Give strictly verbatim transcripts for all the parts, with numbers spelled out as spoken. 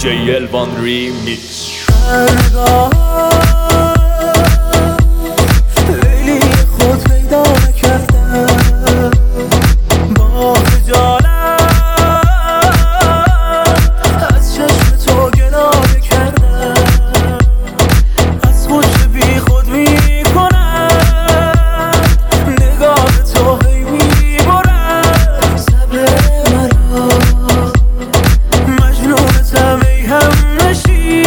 جی الوان ریمیکس. لیلی خود پیدا نکردم با خجالت از چشم تو گلایه کردم، از خود بی خود می کنم نگاه تو هی می برد صبر مرا، مجنونتم ای هم نشی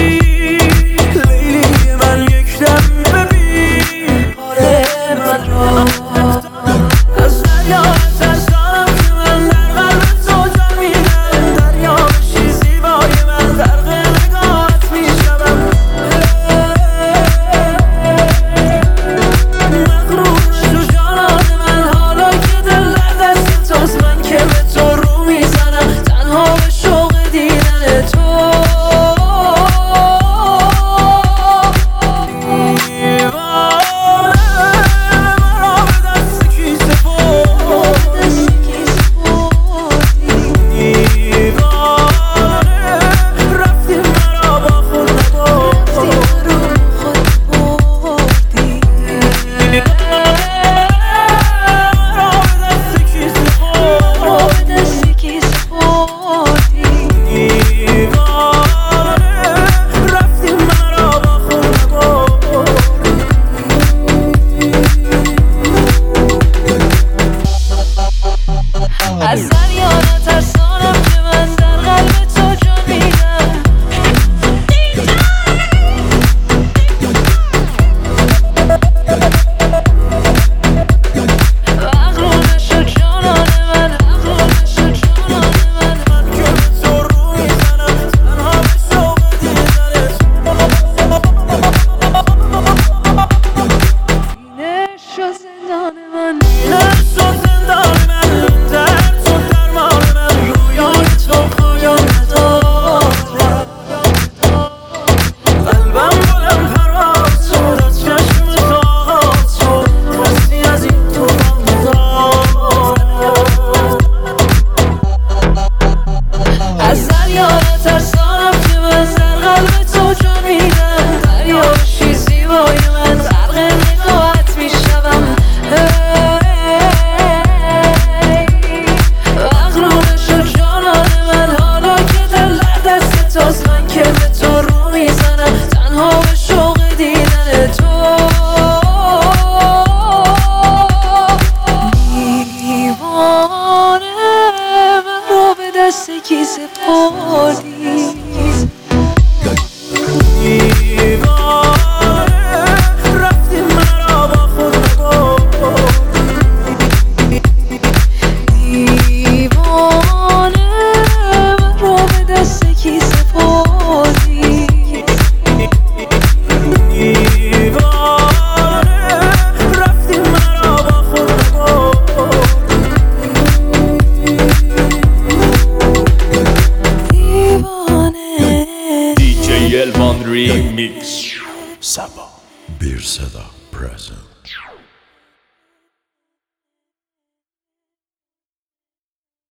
لیلی من، یک دم ببین حال من را. از دریا ترسانم که من در قلب تو جان میدم، دریا بشی زیبای من غرق نگاهت میشوم، مغرور شو جانان من حالا که دل در دست توست، من که به تو رو میزنم تنها به شوق دیدن تو. از دریا نترسانم که من در قلب تو جان میدم، مغرور نشو جانان من، مغرور نشو جانان من، من که به تو رو میزنم تنها به شوق دیدنت. اینه شو زندان من، اینه شو زندان من، از دریا نترسانم که من در قلب تو جان میدم، دریا بشی زیبای من غرق نگاهت میشوم، مغرور نشو جانان من حالا که دل در دست توست، من که به تو رو میزنم تنها به شوق دیدن تو. دیوانه من رو به دست کی سپردی، دیوانه رفتی مرا با خود نبردی، دیوانه من رو به دست کی سپردی، دیوانه رفتی مرا با خود نبردی. دی جی الوان ریمیکس. سبا Bir Seda present.